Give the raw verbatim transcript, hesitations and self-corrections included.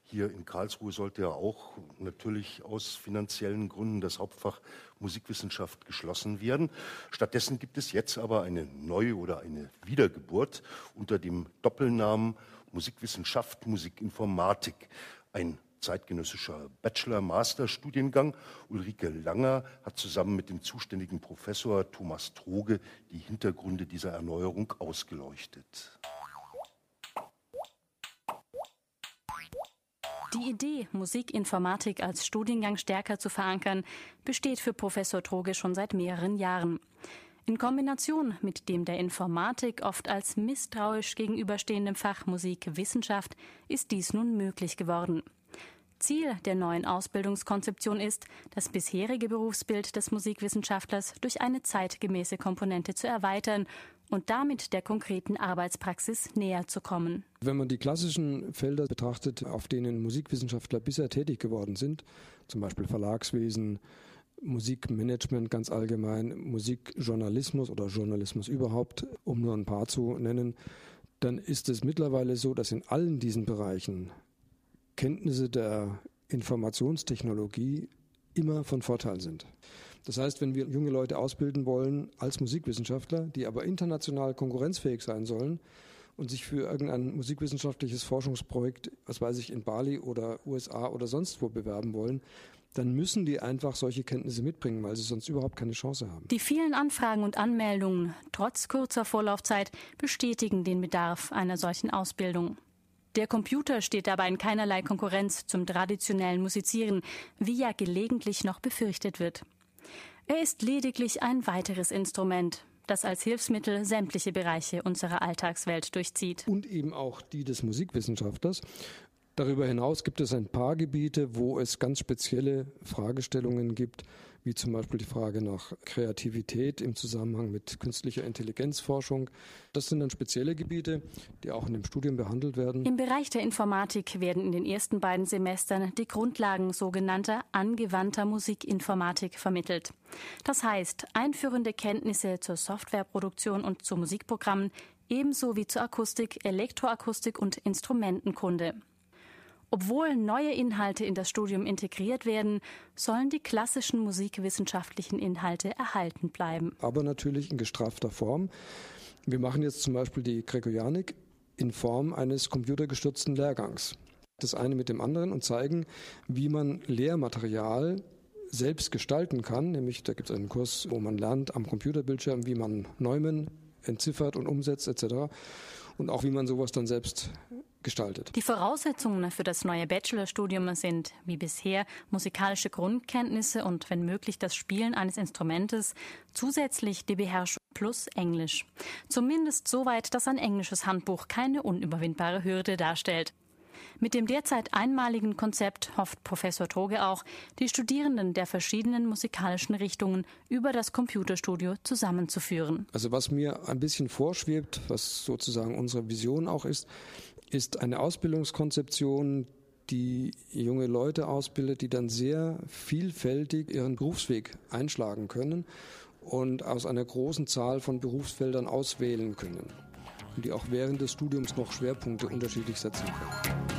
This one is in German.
Hier in Karlsruhe sollte ja auch natürlich aus finanziellen Gründen das Hauptfach Musikwissenschaft geschlossen werden. Stattdessen gibt es jetzt aber eine neue oder eine Wiedergeburt unter dem Doppelnamen Musikwissenschaft, Musikinformatik. Ein zeitgenössischer Bachelor-Master-Studiengang. Ulrike Langer hat zusammen mit dem zuständigen Professor Thomas Troge die Hintergründe dieser Erneuerung ausgeleuchtet. Die Idee, Musikinformatik als Studiengang stärker zu verankern, besteht für Professor Troge schon seit mehreren Jahren. In Kombination mit dem der Informatik oft als misstrauisch gegenüberstehendem Fach Musikwissenschaft ist dies nun möglich geworden. Ziel der neuen Ausbildungskonzeption ist, das bisherige Berufsbild des Musikwissenschaftlers durch eine zeitgemäße Komponente zu erweitern und damit der konkreten Arbeitspraxis näher zu kommen. Wenn man die klassischen Felder betrachtet, auf denen Musikwissenschaftler bisher tätig geworden sind, zum Beispiel Verlagswesen, Musikmanagement ganz allgemein, Musikjournalismus oder Journalismus überhaupt, um nur ein paar zu nennen, dann ist es mittlerweile so, dass in allen diesen Bereichen Kenntnisse der Informationstechnologie immer von Vorteil sind. Das heißt, wenn wir junge Leute ausbilden wollen als Musikwissenschaftler, die aber international konkurrenzfähig sein sollen und sich für irgendein musikwissenschaftliches Forschungsprojekt, was weiß ich, in Bali oder U S A oder sonst wo bewerben wollen, dann müssen die einfach solche Kenntnisse mitbringen, weil sie sonst überhaupt keine Chance haben. Die vielen Anfragen und Anmeldungen, trotz kurzer Vorlaufzeit, bestätigen den Bedarf einer solchen Ausbildung. Der Computer steht dabei in keinerlei Konkurrenz zum traditionellen Musizieren, wie ja gelegentlich noch befürchtet wird. Er ist lediglich ein weiteres Instrument, das als Hilfsmittel sämtliche Bereiche unserer Alltagswelt durchzieht. Und eben auch die des Musikwissenschaftlers. Darüber hinaus gibt es ein paar Gebiete, wo es ganz spezielle Fragestellungen gibt, wie zum Beispiel die Frage nach Kreativität im Zusammenhang mit künstlicher Intelligenzforschung. Das sind dann spezielle Gebiete, die auch in dem Studium behandelt werden. Im Bereich der Informatik werden in den ersten beiden Semestern die Grundlagen sogenannter angewandter Musikinformatik vermittelt. Das heißt, einführende Kenntnisse zur Softwareproduktion und zu Musikprogrammen, ebenso wie zur Akustik, Elektroakustik und Instrumentenkunde. Obwohl neue Inhalte in das Studium integriert werden, sollen die klassischen musikwissenschaftlichen Inhalte erhalten bleiben. Aber natürlich in gestrafter Form. Wir machen jetzt zum Beispiel die Gregorianik in Form eines computergestützten Lehrgangs. Das eine mit dem anderen und zeigen, wie man Lehrmaterial selbst gestalten kann. Nämlich da gibt es einen Kurs, wo man lernt am Computerbildschirm, wie man Neumen entziffert und umsetzt et cetera. Und auch wie man sowas dann selbst gestaltet. Die Voraussetzungen für das neue Bachelorstudium sind, wie bisher, musikalische Grundkenntnisse und, wenn möglich, das Spielen eines Instrumentes, zusätzlich die Beherrschung plus Englisch. Zumindest soweit, dass ein englisches Handbuch keine unüberwindbare Hürde darstellt. Mit dem derzeit einmaligen Konzept hofft Professor Troge auch, die Studierenden der verschiedenen musikalischen Richtungen über das Computerstudio zusammenzuführen. Also was mir ein bisschen vorschwebt, was sozusagen unsere Vision auch ist, ist eine Ausbildungskonzeption, die junge Leute ausbildet, die dann sehr vielfältig ihren Berufsweg einschlagen können und aus einer großen Zahl von Berufsfeldern auswählen können. Und die auch während des Studiums noch Schwerpunkte unterschiedlich setzen können.